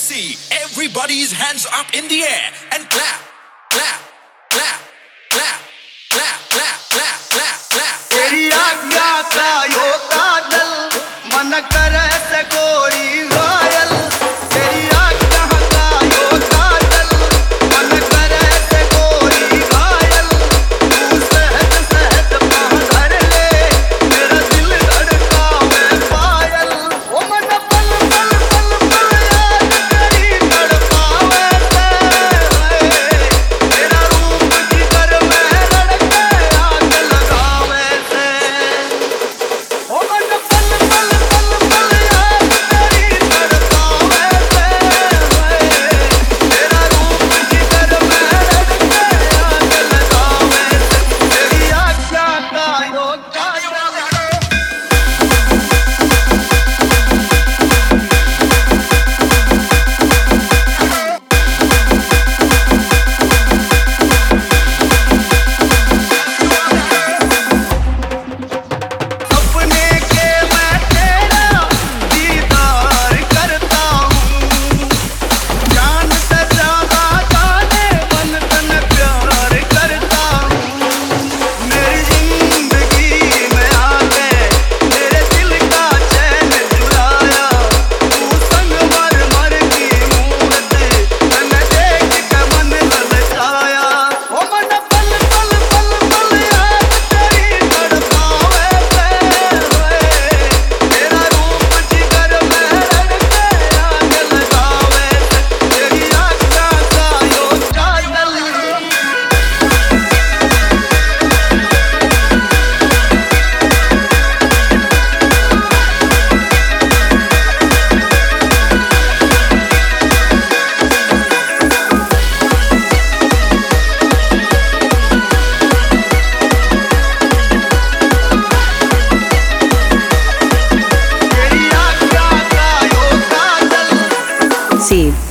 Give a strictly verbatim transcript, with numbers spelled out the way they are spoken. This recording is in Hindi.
see everybody's hands up in the air and clap, clap, clap, clap, clap, clap, clap, clap, clap. तेरी आज्ञा का यो काजल मन करे से कोई घायल। तेरी आज्ञा का यो काजल मन करे से कोई घायल। तू सहज सहज पाँव धर ले मेरा दिल धड़कावे पायल। ओ मन पल पल पल पल याद करी तड़पावे से तेरा रूप जिगर में लड़के आग लगावे से। ओ मन पल पल पल पल याद करी तड़पावे से तेरा रूप जिगर में लड़के आग लगावे से। तेरी आज्ञा का यो काजल अपने के मैं तेरा दीदार करता हूँ। जान से ज्यादा जाने मन तन प्यार करता हूँ। मेरी जिंदगी में आके मेरे दिल का चैन चुराया। तू संग मर मर की मूरत तने देख के मन ललचाया। ओ मन पल पल पल पल याद करी तड़पावे से तेरा रूप जिगर में लड़के आग लगावे से। तेरी आज्ञा का यो काजल तेरी आज्ञा का यो काजल Save.